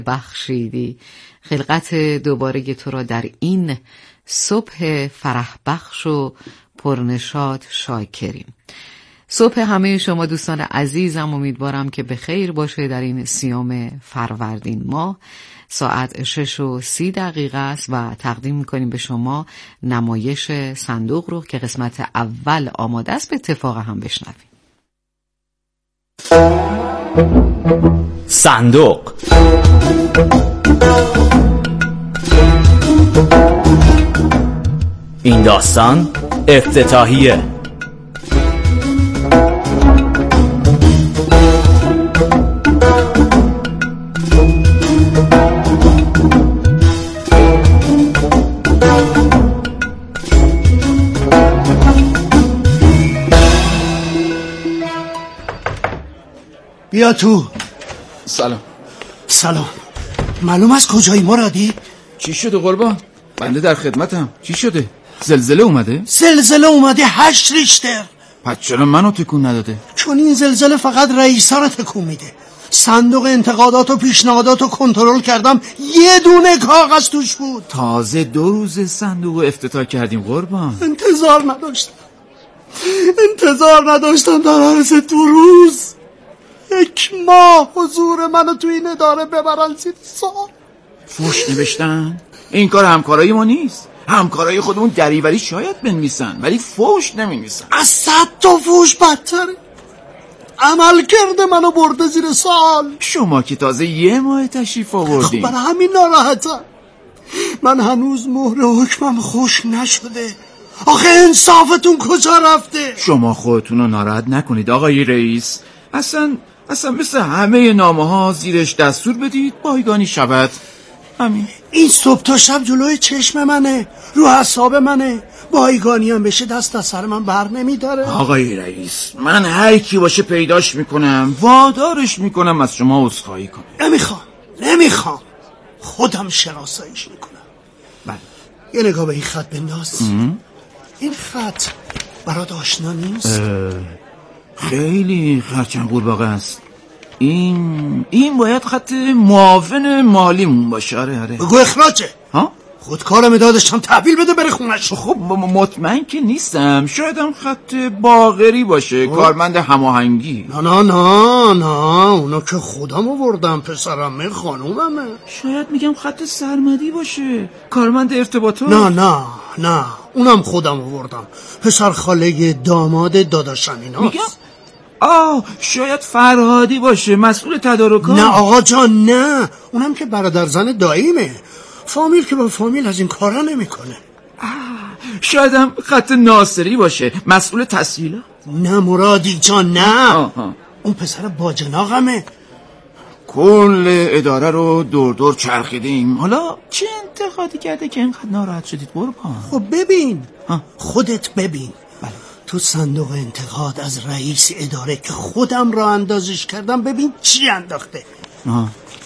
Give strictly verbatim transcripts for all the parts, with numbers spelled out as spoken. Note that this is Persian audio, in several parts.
بخشیدی. خلقت دوباره تو را در این صبح فرح بخش و پرنشاط شاکریم. صبح همه شما دوستان عزیزم امیدوارم که به خیر باشه. در این سیام فروردین ماه ساعت شش و سی دقیقه است و تقدیم میکنیم به شما نمایش صندوق رو که قسمت اول آماده است. به اتفاق هم بشنویم. صندوق این داستان افتتاحیه. بیا تو. سلام. سلام. معلوم از کجایی مرادی؟ چی شده قربان؟ بنده در خدمتم. چی شده؟ زلزله اومده؟ زلزله اومده هشت ریشتر. پس چرا منو تکون نداده؟ چون این زلزله فقط رئیسا رو تکون میده. صندوق انتقادات و پیشنهادات رو کنترل کردم، یه دونه کاغذ توش بود. تازه دو روز صندوق رو افتتاح کردیم قربان. انتظار نداشتم انتظار نداشتم در عرض دو روز یک ماه حضور منو تو این اداره ببرن زیر سوال. فوش نوشتن؟ این کار همکارای ما نیست. همکارای خودمون دریوری شاید بنویسن ولی فوش نمینویسن. از صد تا فوش بدتره. عمل کرده منو برده زیر سوال. شما که تازه یه ماه تشریف آوردین. خب برای همین ناراحتم. من هنوز مهر حکمم خوش نشده. آخه انصافتون کجا رفته؟ شما خودتون رو ناراحت نکنید آقای رئیس. اصلا اصلا مثل همه نامه ها زیرش دستور بدید بایگانی شود. همین. این صبح تا شب جلوی چشم منه، رو حساب منه. بایگانی هم بشه دست از سر من بر نمیداره. آقای رئیس من هر کی باشه پیداش میکنم، وادارش میکنم از شما عذرخواهی کنه. نمیخوام نمیخوام خودم شناساییش میکنم. بله. یه نگاه به این خط بنداز. این خط برات آشنا نیست؟ خیلی خرچنگ قورباغه است. این این باید خط معاون مالیمون باشه. آره آره. بگو اخراجه. ها؟ خودکارم دادشم تحویل بده بره خونش. خب مطمئن که نیستم. شاید هم خط باقری باشه. خب. کارمند هماهنگی. نه نه نه نه اونا که خودم آوردم. پسرمه خانوممه. شاید میگم خط سرمدی باشه. کارمند ارتباطات. نه نه نه اونم خودم آوردم. پسر خاله داماد داداشم ایناست. میگم آه شاید فرهادی باشه، مسئول تدارکات. نه آقا جان نه، اونم که برادر زن داییمه. فامیل که با فامیل از این کارا نمیکنه. شاید هم خط ناصری باشه، مسئول تسهیلات. نه مرادی جان نه. آه آه. اون پسر باجناقمه. کل اداره رو دور دور چرخیدیم. حالا چه انتقادی کرده که اینقدر ناراحت شدید قربان؟ خب ببین ها. خودت ببین. بله. تو صندوق انتقاد از رئیس اداره که خودم را اندازش کردم ببین چی انداخته. آه.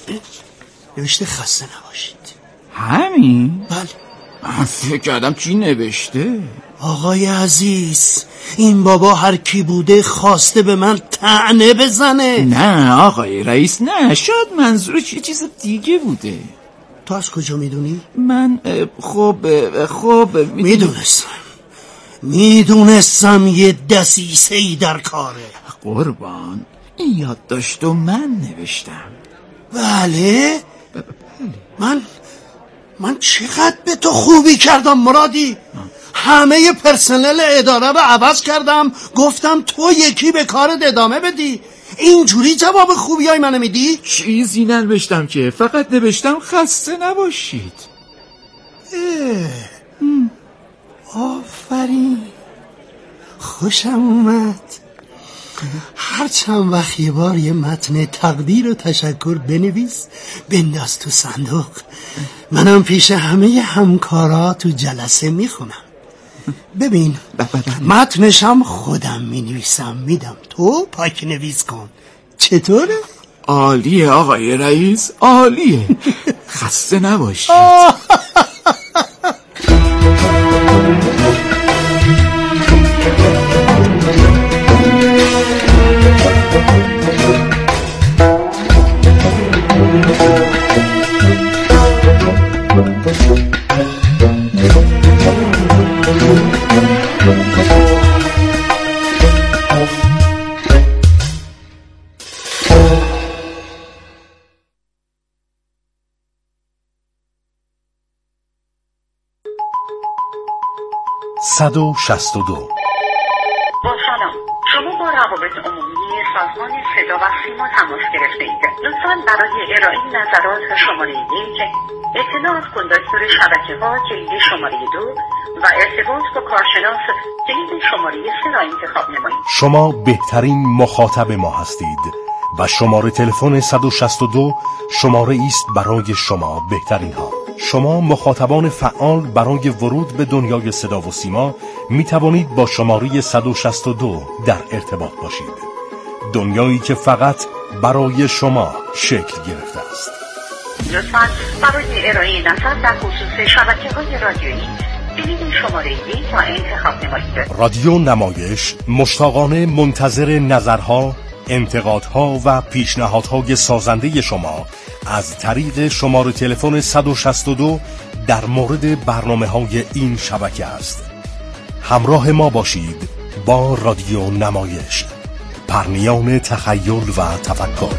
نوشته خسته نباشید. همین؟ بله. من فکر کردم چی نوشته. آقای عزیز این بابا هر کی بوده خواسته به من طعنه بزنه. نه آقای رئیس نه، شاید منظورش یه چیز دیگه بوده. تو از کجا میدونی؟ من خب خب میدونستم میدونستم یه دسیسه‌ای در کاره. قربان این یادداشتو من نوشتم. بله من من چقدر به تو خوبی کردم مرادی. همه پرسنل اداره رو عوض کردم، گفتم تو یکی به کارت ادامه بدی. اینجوری جواب خوبی های منو میدی؟ چیزی ننوشتم که، فقط نوشتم خسته نباشید. آفرین خوشم اومد. هر چند وقت یه بار یه متن تقدیر و تشکر بنویس بنداز تو صندوق. منم پیش همه همکارا تو جلسه میخونم. ببین متنشم خودم مینویسم میدم تو پاک نویس کن. چطوره؟ عالیه آقای رئیس عالیه. خسته نباشید. صد و شصت و دو. با سلام، شما با روابط عمومی سازمان صدا و سیما تماس گرفته اید. لطفاً برای ارائه نظرات شماره یک، اطلاع از کندکتور شبکه ها کلید شماره دو و ارتباط با کارشناس کلید شماره سه را انتخاب نمایید. شما بهترین مخاطب ما هستید و شماره تلفن صد و شصت و دو شماره است برای شما بهترین ها. شما مخاطبان فعال برای ورود به دنیای صدا و سیما می توانید با شماره صد و شصت و دو در ارتباط باشید. دنیایی که فقط برای شما شکل گرفته است. لطفاً برای ارائه نظر در خصوص شبکه‌های رادیویی کلید شماره یک را انتخاب نمایید. رادیو نمایش مشتاقانه منتظر نظرها، انتقادها و پیشنهادهای سازنده شما از طریق شماره تلفن صد و شصت و دو در مورد برنامه‌های این شبکه است. همراه ما باشید با رادیو نمایش، پرنیان تخیل و تفکر.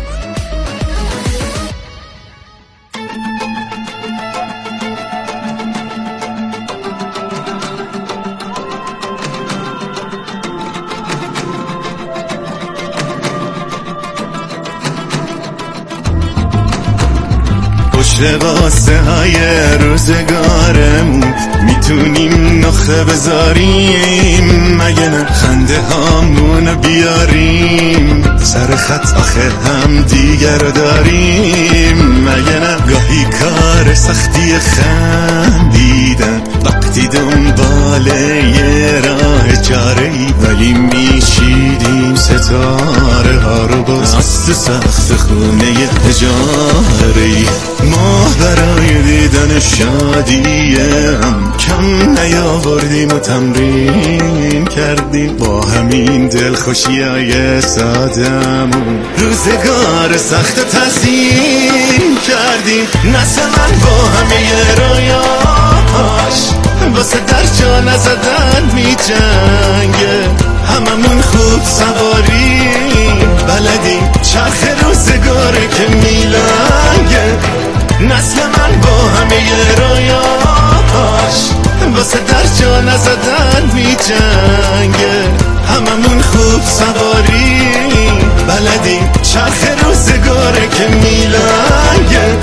واسه های روزگارمون میتونیم نخه بذاریم، مگه نه خنده هامون بیاریم سر خط آخه هم دیگر داریم، مگه نه گاهی کار سختی خندیدن وقتی دنبال یه راه چاره‌ای، ولی میشیدیم ستاره ها رو باز از سخت خونه اجاره‌ای. ما برای دیدن شادیم کم نیاوردیم و تمرین کردیم، با همین دلخوشی های سادمون روزگار سخت تزیین کردیم. نسل من با همه رویاش واسه در جا نزدن می جنگه، هممون خوب سواریم بلدیم چرخ روزگاره که میلنگه. نسل من با همه رویاش واسه در جا نزدن می جنگه، هممون خوب سواریم بلدیم چرخ روزگاره که میلنگه.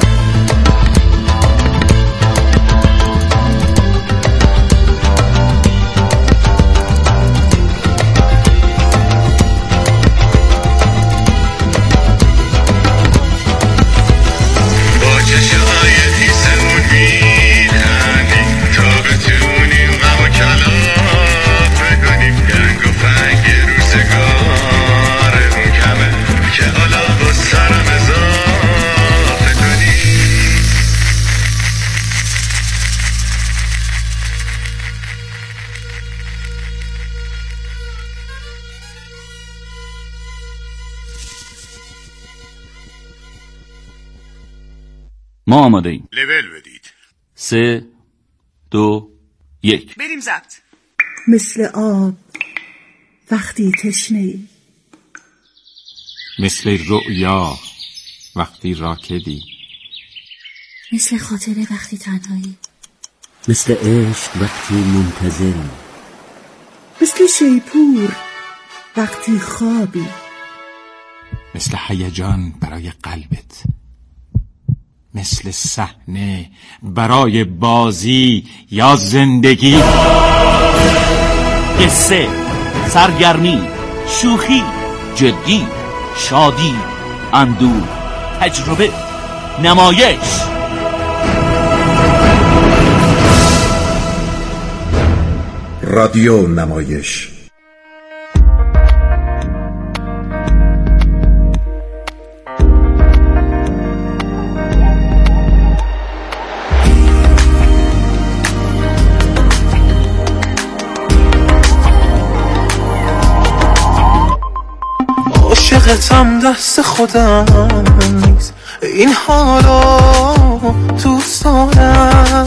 ما آماده ایم. لول بدید. سه دو یک بریم ضبط. مثل آب وقتی تشنه‌ای، مثل رؤیا وقتی راکدی، مثل خاطره وقتی تنهایی، مثل عشق وقتی منتظری، مثل شیپور وقتی خوابی، مثل هیجان برای قلبت، مثل صحنه برای بازی یا زندگی. قصه، سرگرمی، شوخی، جدی، شادی، اندوه، تجربه، نمایش. رادیو نمایش. عاشقتم دست خودم نیست، این حالا دوست دارم،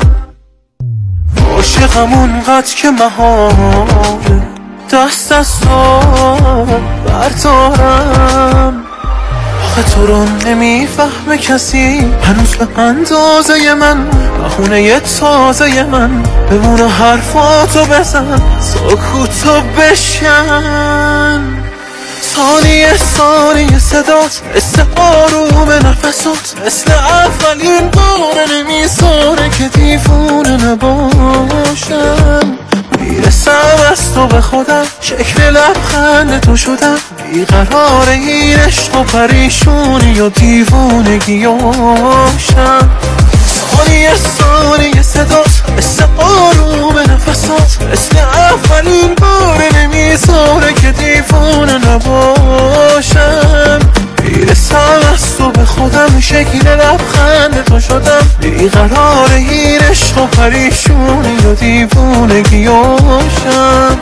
عاشقم اونقدر که محاله دست از تو بردارم. آخه تو رو نمیفهمه کسی هنوز به اندازه من، بهونه تازه من بمونه حرفاتو بزن سکوتو بشن. ثانیه ثانیه صدات مثل آروم نفسات، مثل اولین بار نمیذاره که دیوونه نباشم. میرسم از تو به خودم، شکل لبخند تو شدم، بیقرار این عشق و پریشونی و دیوونگیاشم. ثانیه ثانیه صدات مثل آروم نفسات، مثل اولین بار نمیذاره که دیوونه نباشم. میرسم از تو به خودم، شکل لبخند تو شدم، بیقرار این عشق و پریشونی و دیوونگیاشم.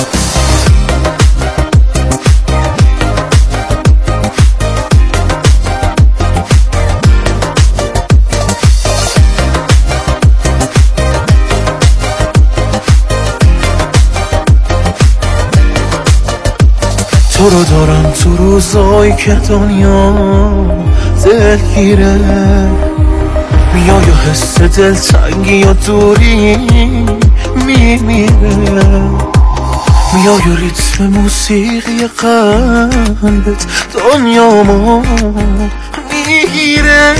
تو رو دارم تو روزایی که دنیا دلگیره، میای و حس دلتنگی و دوری میمیره، میای و ریتم موسیقی قلبت دنیامو میگیره.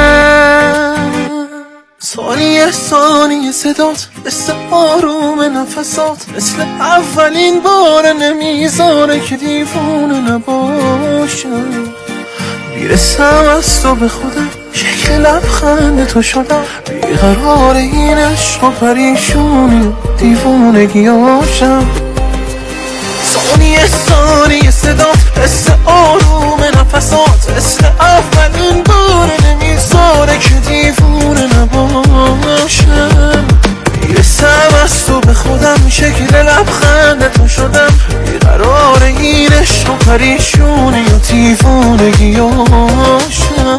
ثانیه ثانیه صدات مثل آروم نفسات، مثل اولین بار نمیذاره که دیوونه نباشم. میرسم از تو به خودم، شکل لبخند تو شدم، بیقرار این عشق و پریشونی دیوونگیاشم. ثانیه ثانیه صدات مثل آروم نفسات، مثل اولین بار نمیذاره که دیوونه نباشم. میرسم از تو به خودم، شکل لبخند تو شدم، بیقرار این عشق و پریشونی و دیوونگیاشم.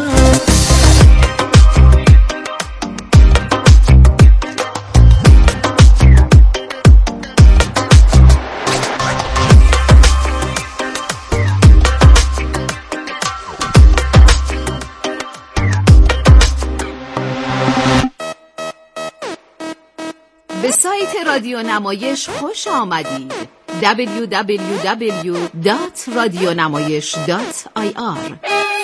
به سایت رادیو نمایش خوش آمدید. دبلیو دبلیو دبلیو دات رادیونمایش دات آی آر.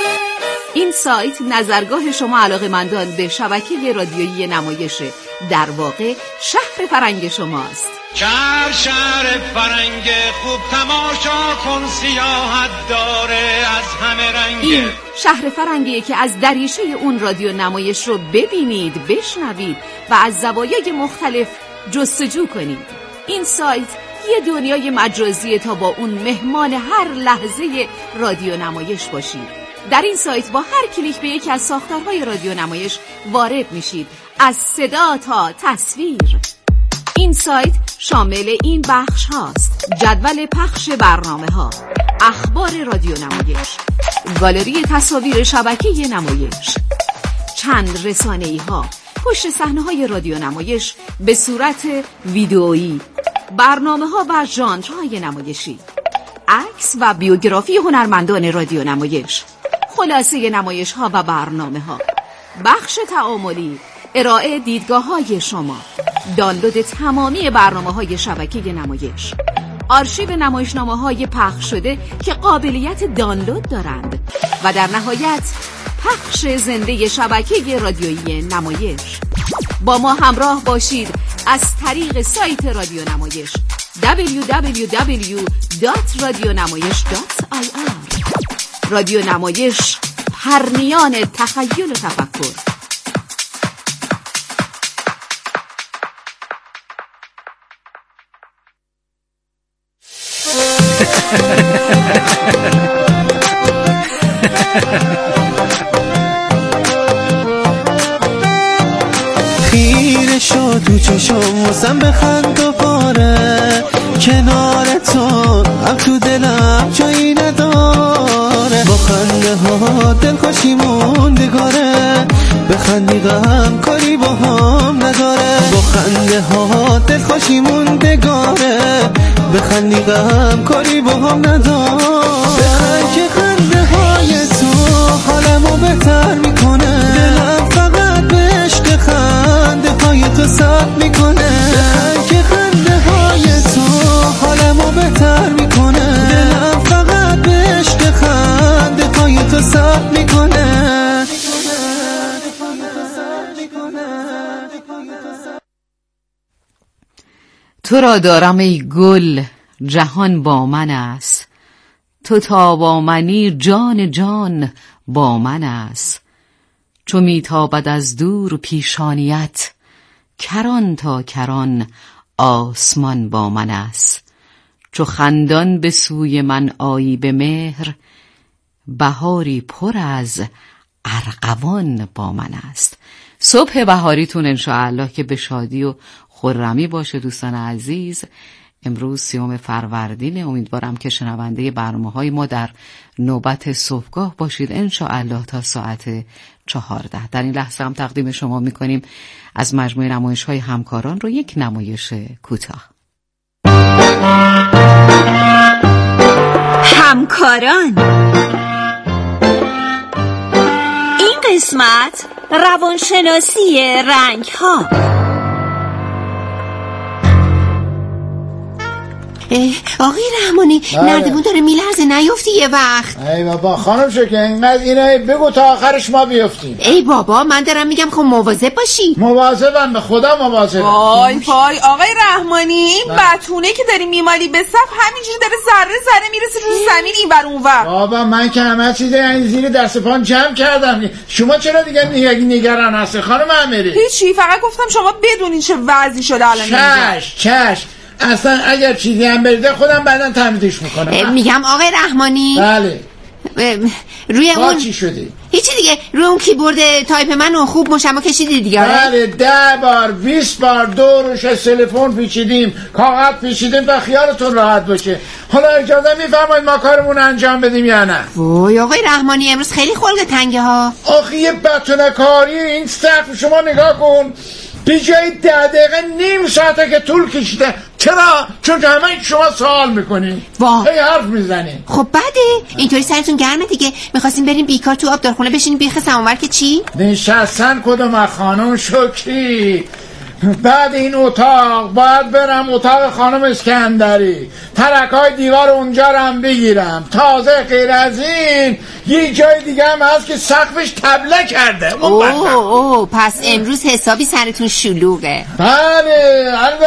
این سایت نظرگاه شما علاقه‌مندان به شبکه رادیویی نمایشه، در واقع شهر فرنگ شماست. شهر شهر فرنگ خوب تماشا کن، سیاحت داره از همه رنگ. این شهر فرنگیه که از دریچه اون رادیو نمایش رو ببینید، بشنوید و از زوایای مختلف جستجو کنید. این سایت یه دنیای مجازیه تا با اون مهمان هر لحظه رادیو نمایش باشید. در این سایت با هر کلیک به یکی از ساختارهای رادیو نمایش وارد میشید، از صدا تا تصویر. این سایت شامل این بخش هاست: جدول پخش برنامه ها، اخبار رادیو نمایش، گالری تصاویر شبکه نمایش، چند رسانه‌ای ها، پشت صحنه های رادیو نمایش به صورت ویدئویی، برنامه ها و ژانرهای نمایشی، عکس و بیوگرافی هنرمندان رادیو نمایش، خلاصه نمایش ها و برنامه ها، بخش تعاملی، ارائه دیدگاه های شما، دانلود تمامی برنامه های شبکه نمایش، آرشیو نمایشنامه های پخش شده که قابلیت دانلود دارند و در نهایت پخش زنده شبکه رادیویی نمایش. با ما همراه باشید از طریق سایت رادیو نمایش دبلیو دبلیو دبلیو دات رادیونمایش دات آی آر. رادیو نمایش، پرنیان تخیل و تفکر. خیره شد تو چشم واسم بخند دوباره، کنار تو هم تو دلم جایی نداره. با خنده ها دلخوشی موندگاره، بخندی غم کاری با هم نداره. با خنده ها دلخوشی موندگاره، بخندی غم کاری با هم نداره. بخند که خنده های تو حالمو بهتر میکنه. دلم فقط به عشق خنده های تو سب میکنه. که خنده های تو حالمو بهتر میکنه. دلم فقط به عشق خنده های تو سب میکنه. تو را دارم ای گل جهان با من است، تو تا با منی جان جان با من است. چو میتابد از دور پیشانیت، کران تا کران آسمان با من است. چو خندان به سوی من آیی به مهر، بهاری پر از ارغوان با من است. صبح بهاریتون انشاءالله که به شادی و خرمی باشه دوستان عزیز. امروز سیوم فروردین، امیدوارم که شنونده برنامه‌های ما در نوبت صبحگاه باشید انشاءالله تا ساعت چهارده. در این لحظه هم تقدیم شما میکنیم از مجموعه نمایش‌های همکاران رو یک نمایش کوتاه. همکاران، این قسمت روانشناسی رنگ‌ها. آقای رحمانی نردبون داره میلرزه، نیفتی یه وقت. ای بابا خانم شکر اینقدر اینه بگو تا آخرش ما بیفتیم. ای بابا من دارم میگم خب مواظب باشی. مواظبم، به خدا مواظبم. وای وای آقای رحمانی، این بتونه که داری میمالی به صف همینجوری داره ذره ذره میرسه رو زمین این ور اون ور. بابا من که همه چیز یعنی زیر دست پام جمع کردم. شما چرا دیگه نگران هستی خانم امیری؟ هیچی، فقط گفتم شما بدونین چه وضعی شده الان. چش چش اصلا اگر چیزی هم بریده خودم بعدا تمیزش میکنم. میگم آقای رحمانی. بله. روی اون چی شدی؟ هیچی دیگه، روی اون کیبورد تایپ من خوب مشما کشیدی دیگه. بله ده بار بیست بار دورش تلفن پیچیدیم، کاغذ پیچیدیم تا خیالتون راحت باشه. حالا اجازه میفرمایید ما کارمون انجام بدیم یا نه؟ وای آقای رحمانی امروز خیلی خلق تنگه ها. آخه یه بتونه کاری این سقف شما نگاه کن، بی جای ده دقیقه نیم ساعته که طول کشیده. چرا؟ چون که همه شما سوال میکنین، هی حرف میزنین. خب بده اینطوری سرتون گرمه دیگه. میخواستیم بریم بیکار تو آبدارخونه بشینیم بیخ سماور که چی؟ نشستن کدوم خانم شکری. بعد این اتاق باید برم اتاق خانم اسکندری، ترکای دیوار اونجا رو هم بگیرم. تازه غیر از این یه جای دیگه هم هست که سقفش تبله کرده. اوه اوه پس امروز حسابی سرتون شلوغه. بله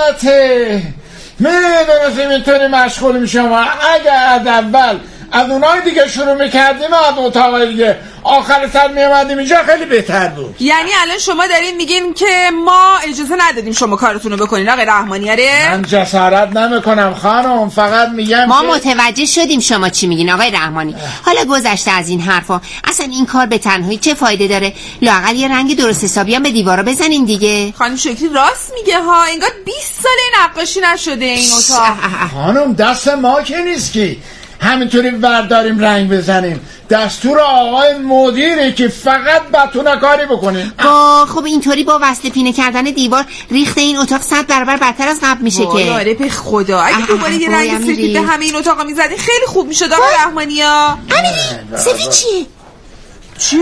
البته میدونستیم اینطوری مشغول میشم. اگه از اول از اونای دیگه شروع میکردیم از اتاق دیگه آخر سر میامدیم اینجا خیلی بهتر بود. یعنی الان شما دارین میگین که ما اجازه ندادیم شما کارتونو بکنین آقای رحمانی؟ آره من جسارت نمیکنم خانم، فقط میگم ما که... متوجه شدیم شما چی میگین آقای رحمانی. حالا گذشته از این حرفا، اصلا این کار به تنهایی چه فایده داره؟ لااقل یه رنگ درست حسابی هم به دیوارا بزنین دیگه. خانم شکری راست میگه ها، انگار بیست سال نقاشی نشده این اتاق. خانم دست ما که نیست که همینطوری برداریم رنگ بزنیم، دستور آقای مدیره که فقط بتونه کاری بکنیم. با خب اینطوری با وصله پینه کردن دیوار ریخت این اتاق صد برابر بدتر از قبل میشه که. آره به خدا اگه دوباره یه رنگ سفید به همه این اتاقا میزدین خیلی خوب میشد آقای رحمانی ها. امیری سفید چیه؟ چی؟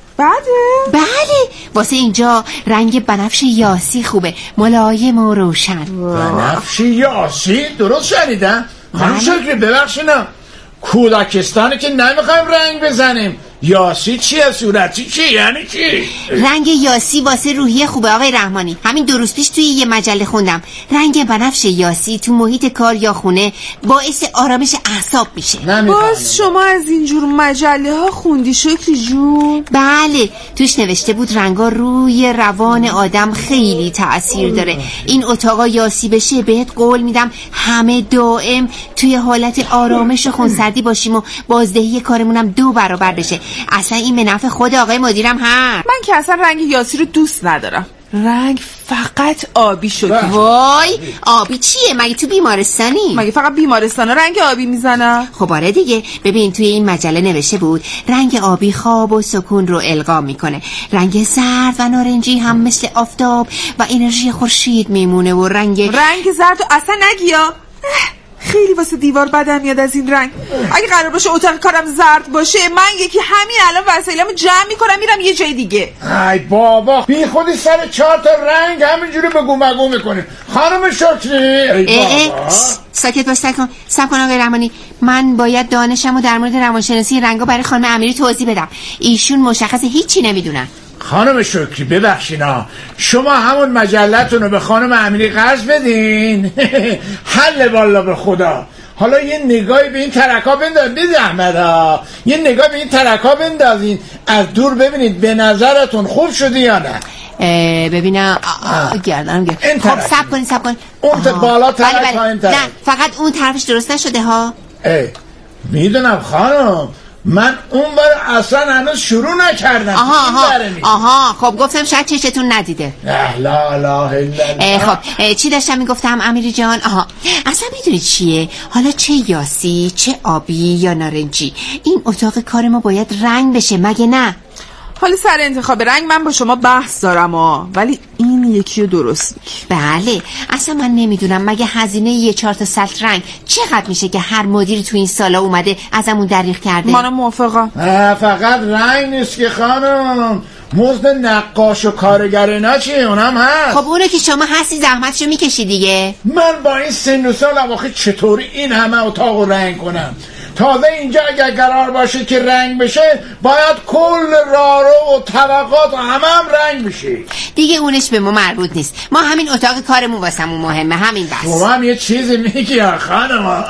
بده؟ بله واسه اینجا رنگ بنفش یاسی خوبه، ملایم و روشن. بنفش یاسی؟ درست شنیدم؟ خانم شکری ببخشینا کودکستانی که نمیخوایم رنگ بزنیم. یاسی چیه؟ صورتی چی؟ یعنی چی؟ رنگ یاسی واسه روحیه خوبه آقای رحمانی. همین دو روز پیش توی یه مجله خوندم رنگ بنفش یاسی تو محیط کار یا خونه باعث آرامش اعصاب میشه. باز شما از اینجور مجله ها خوندی شکری جون؟ بله توش نوشته بود رنگا روی روان آدم خیلی تأثیر داره. این اتاقا یاسی بشه بهت قول میدم همه دائم توی حالت آرامش و خونسردی باشیم و بازدهی کارمونم دو برابر بشه. اصلا این به نفع خود آقای مدیرم هست. من که اصلا رنگ یاسی رو دوست ندارم. رنگ فقط آبی شد. وای آبی چیه؟ مگه تو بیمارستانی؟ مگه فقط بیمارستانا رنگ آبی میزنن؟ خب آره دیگه. ببین توی این مجله نوشته بود رنگ آبی خواب و سکون رو القا میکنه، رنگ زرد و نارنجی هم مثل آفتاب و انرژی خورشید میمونه و رنگ رنگ زرد اصلا نگیا. خیلی واسه دیوار بدم میاد از این رنگ. اگه قرار باشه اتاق کارم زرد باشه من یکی همین الان وسایلمو جمع میکنم میرم یه جای دیگه. ای بابا بی خودی سر چهار تا رنگ همینجوری بگو مگو میکنی خانم شکری. ای بابا ساکت باش سکن سب کن آقای رحمانی. من باید دانشمو در مورد روانشناسی رنگا برای خانم امیری توضیح بدم. ایشون مشخصه هیچی نمیدونن. خانم شکری ببخشینا شما همون مجلتون رو به خانم امیری قرض بدین. حل والا به خدا. حالا یه نگاهی به این ترکا بندازید بی زحمت یه نگاه به این ترکا بندازین از دور ببینید به نظرتون خوب شده یا نه. ببینم گردنم گرد. خب سب کنید سب کنید اون تا بالا طرف پایین طرف. نه فقط اون طرفش درست نشده ها. ای میدونم خانم من اون بار اصلا هنوز شروع نکردم. آها آها آها خب گفتم شاید چشتون ندیده. لا لا لا. خب چی داشتم میگفتم امیری جان؟ آها اصلا میدونی چیه حالا چه یاسی چه آبی یا نارنجی این اتاق کار ما باید رنگ بشه مگه نه؟ حالا سر انتخاب رنگ من با شما بحث دارم ها ولی این یکی رو درست میگی. بله اصلا من نمیدونم مگه هزینه یه چهار تا سلط رنگ چقدر میشه که هر مدیری تو این سالا اومده ازمون دریغ کرده. منم موافقم. فقط رنگ نیست که خانم مزد نقاش و کارگر اینا چیه اونم هست. خب اونو که شما هستی زحمتشو میکشی دیگه. من با این سن و سالم آخه چطوری این همه اتاقو رنگ کنم؟ تازه اینجا اگر قرار باشه که رنگ بشه باید کل رارو و طبقات و همه هم رنگ بشه دیگه. اونش به ما مربوط نیست. ما همین اتاق کارمون واسمون مهمه همین بس. تو هم یه چیزی میگی خانم.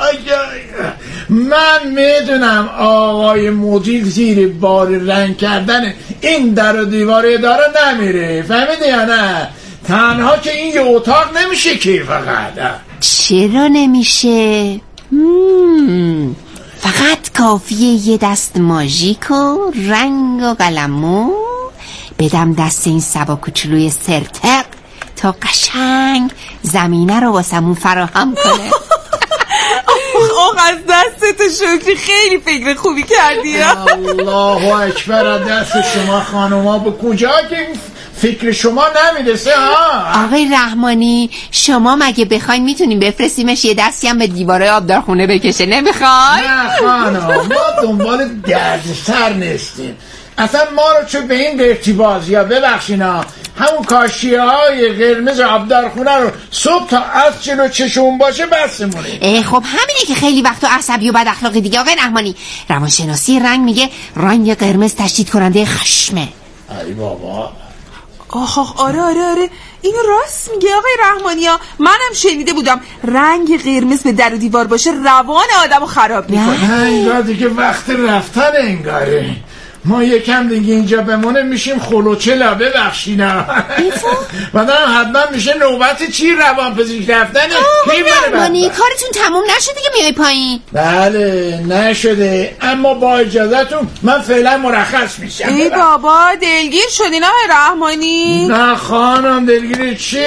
من میدونم آقای مدیر زیر بار رنگ کردن این در و دیوار اداره نمیره فهمیدی یا نه؟ تنها که این یه اتاق نمیشه که فقط. چرا نمیشه؟ مم. فقط کافیه یه دست ماژیک و رنگ و قلمو بدم دست این سبا کوچولوی سرتق تا قشنگ زمینه رو واسمون فراهم کنه. آخ از دستت شکری خیلی فکر خوبی کردی. الله اکبر دست شما خانوما به کجا که فکر شما نمیرسه ها. آقای رحمانی شما مگه بخواین میتونیم بفرستیمش یه دستی هم به دیواره آبدارخونه بکشه نمیخوای؟ نه خانم ما دنبال دردسر نیستیم اصلا ما رو چون به این ارتباطی ها ببخشینا همون کاشیه های قرمز آبدارخونه رو صبح تا از جلو چشمون باشه بسمونه. خب همینه که خیلی وقت عصبی و بد اخلاقی دیگه. آقای رحمانی روانشناسی رنگ میگه رنگ قرمز تشدید کننده خشمه. ای بابا آخ آخ آره آره آره اینو راست میگه آقای رحمانی ها. منم شنیده بودم رنگ قرمز به در و دیوار باشه روان آدمو خراب میکنه. انگار دیگه وقت رفتن انگاره. ما یکم دیگه اینجا بمونه میشیم خلوچلا ببخشینا. بعدم حتما میشه نوبت چی روان پزشک رفتن. آقای رحمانی کارتون تموم نشده که میای پایین؟ بله نشده اما با اجازهتون من فعلا مرخص میشم. ای بابا دلگیر شدین آقای رحمانی؟ نه خانم دلگیر چی؟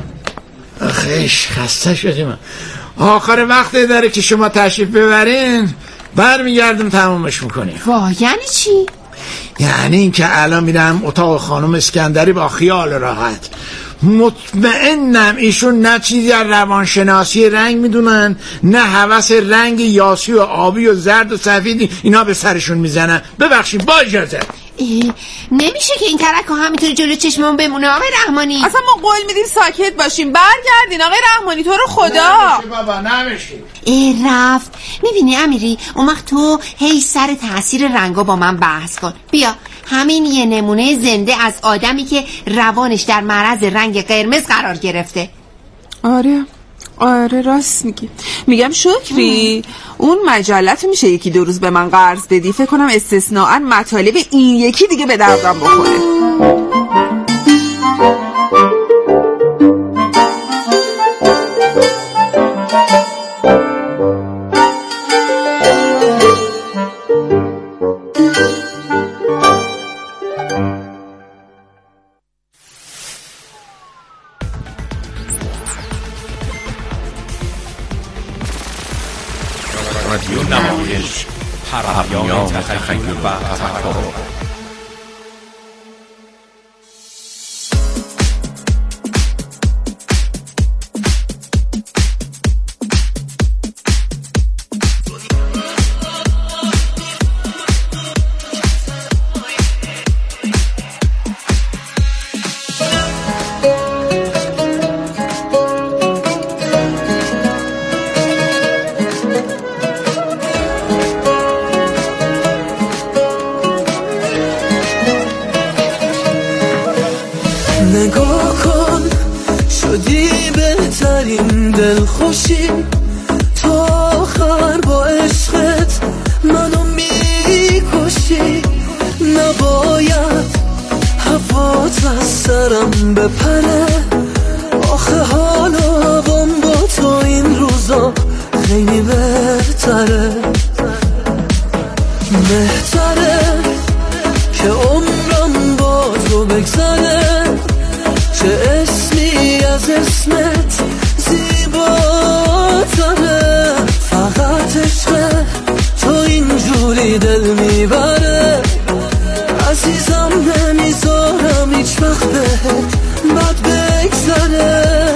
خیش خسته شدیم. آخر وقت داره که شما تشریف ببرین برمیگردیم تمومش میکنیم. واه یعنی چی؟ یعنی این که الان میرم اتاق خانم اسکندری با خیال راحت. مطمئنم ایشون نه چیزی از روانشناسی رنگ میدونن نه هوس رنگ یاسی و آبی و زرد و سفید اینا به سرشون میزنن. ببخشید با اجازه. نمیشه که این ترک ها همینطوری جلو چشممون بمونه آقای رحمانی. اصلا ما قول میدیم ساکت باشیم. برگردین آقای رحمانی تو رو خدا. نمیشه بابا نمیشه. ای رفت. میبینی امیری اون وقت تو هی سر تاثیر رنگا با من بحث کن. بیا همین یه نمونه زنده از آدمی که روانش در معرض رنگ قرمز قرار گرفته. آره آره راست میگی. میگم شکری اون مجلت میشه یکی دو روز به من قرض بدی؟ فکر کنم استثناءً مطالب این یکی دیگه به دردم بخوره. رادیو نمایش پرهیان تخیل و تفکر. نگاه کن شدی بهترین دلخوشی، تا آخر با عشقت منو میکشی. نباید هوات از سرم بپره، آخه حال و هوام با تو این روزا خیلی بهتره. بهتره که عمرم با تو بگذره، چه اسمی از اسمت زیباتره. فقط عشق تو اینجوری دل میبره، عزیزم نمیذارم هیچ وقت بهت بد بگذره.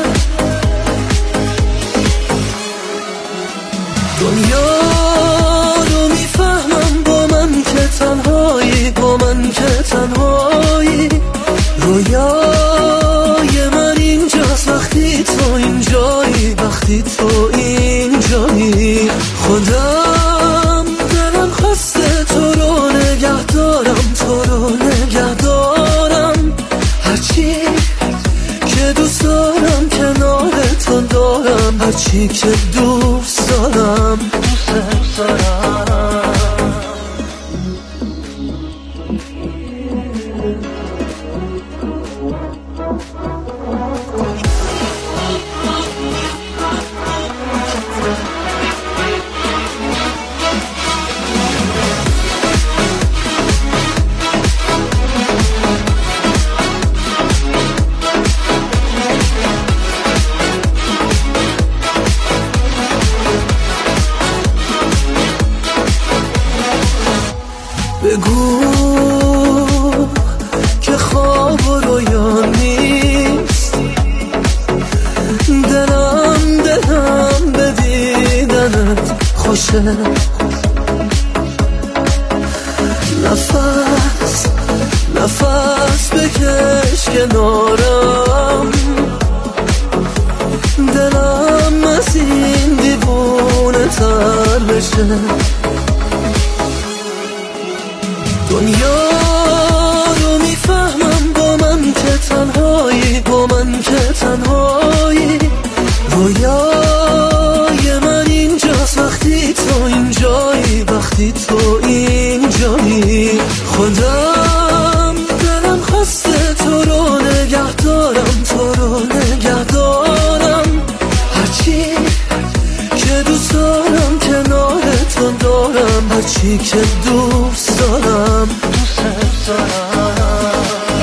دنیا رو میفهمم با من که تنهایی، با من که تنهایی. رویای من اینجاست وقتی تو اینجایی، وقتی تو اینجایی. خودم دلم خواسته تو رو نگه دارم، تو رو نگه دارم. هرچی که دوست دارم کنار تو دارم، هرچی که دوست دارم دوست دارم. بگو که خواب و رویا نیست، دلم دلم به دیدنت خوشه. نفس نفس بکش کنارم، دلم از این دیوونه تر بشه. دنیا رو میفهمم با من که تنهایی، با من که تنهایی. رویای من اینجاست وقتی تو اینجایی، وقتی تو اینجایی. خودم دلم خواسته تو رو نگه دارم، تو رو نگه دارم. هرچی که دوست دارم کنار تو دارم، هرچی که دوست دارم دوست دارم.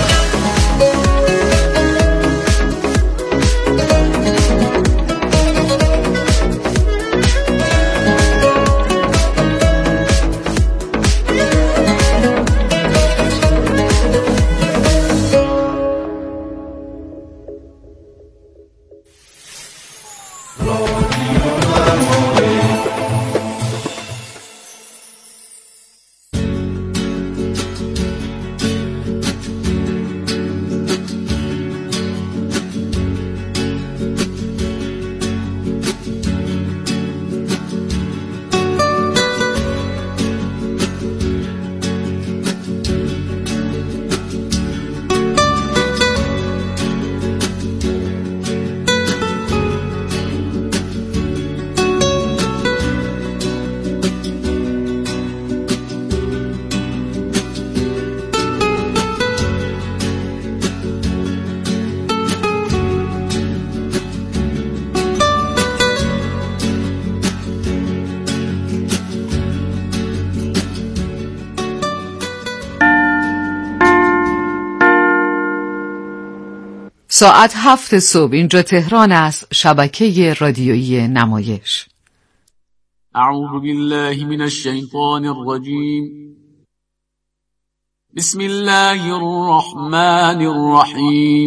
ساعت هفت صبح اینجا تهران است، شبکه رادیویی نمایش. اعوذ بالله من الشیطان الرجیم. بسم الله الرحمن الرحیم.